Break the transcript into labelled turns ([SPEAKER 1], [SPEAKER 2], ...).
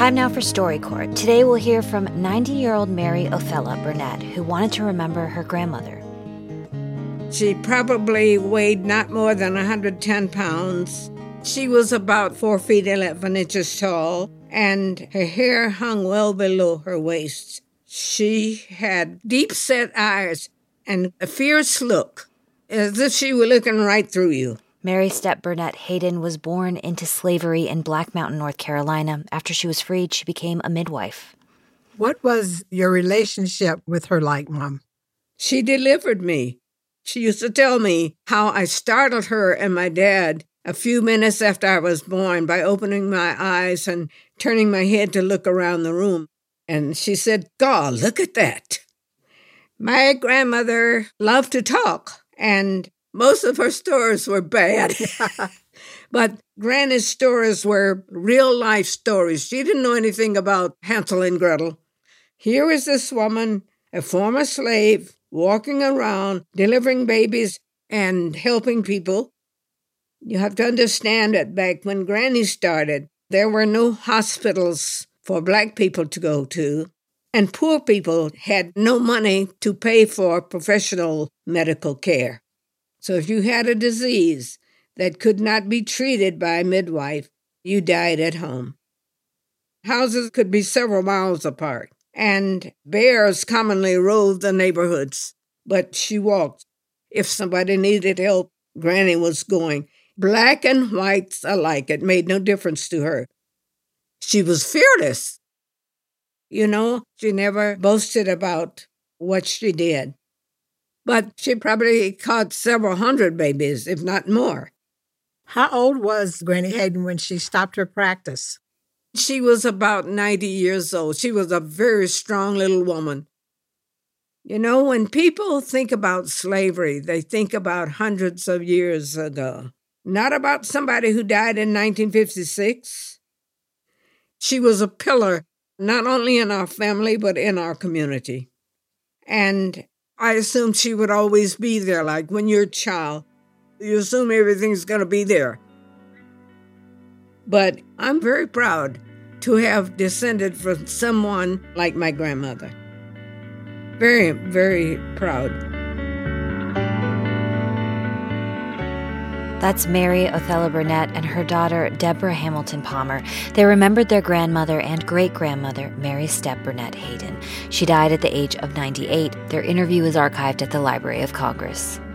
[SPEAKER 1] Time now for Story Court. Today we'll hear from 90-year-old Mary Othella Burnett, who wanted to remember her grandmother.
[SPEAKER 2] She probably weighed not more than 110 pounds. She was about 4 feet 11 inches tall, and her hair hung well below her waist. She had deep-set eyes and a fierce look, as if she were looking right through you.
[SPEAKER 1] Mary Step Burnett Hayden was born into slavery in Black Mountain, North Carolina. After she was freed, she became a midwife.
[SPEAKER 3] What was your relationship with her like, Mom?
[SPEAKER 2] She delivered me. She used to tell me how I startled her and my dad a few minutes after I was born by opening my eyes and turning my head to look around the room. And she said, "God, look at that." My grandmother loved to talk, and most of her stories were bad. But Granny's stories were real-life stories. She didn't know anything about Hansel and Gretel. Here was this woman, a former slave, walking around, delivering babies and helping people. You have to understand that back when Granny started, there were no hospitals for Black people to go to, and poor people had no money to pay for professional medical care. So if you had a disease that could not be treated by a midwife, you died at home. Houses could be several miles apart, and bears commonly roved the neighborhoods. But she walked. If somebody needed help, Granny was going. Black and whites alike, it made no difference to her. She was fearless. You know, she never boasted about what she did. But she probably caught several hundred babies, if not more.
[SPEAKER 3] How old was Granny Hayden when she stopped her practice?
[SPEAKER 2] She was about 90 years old. She was a very strong little woman. You know, when people think about slavery, they think about hundreds of years ago, not about somebody who died in 1956. She was a pillar, not only in our family, but in our community. And I assumed she would always be there, like when you're a child. You assume everything's going to be there. But I'm very proud to have descended from someone like my grandmother. Very, very proud.
[SPEAKER 1] That's Mary Othella Burnett and her daughter, Deborah Hamilton Palmer. They remembered their grandmother and great-grandmother, Mary Step Burnett Hayden. She died at the age of 98. Their interview is archived at the Library of Congress.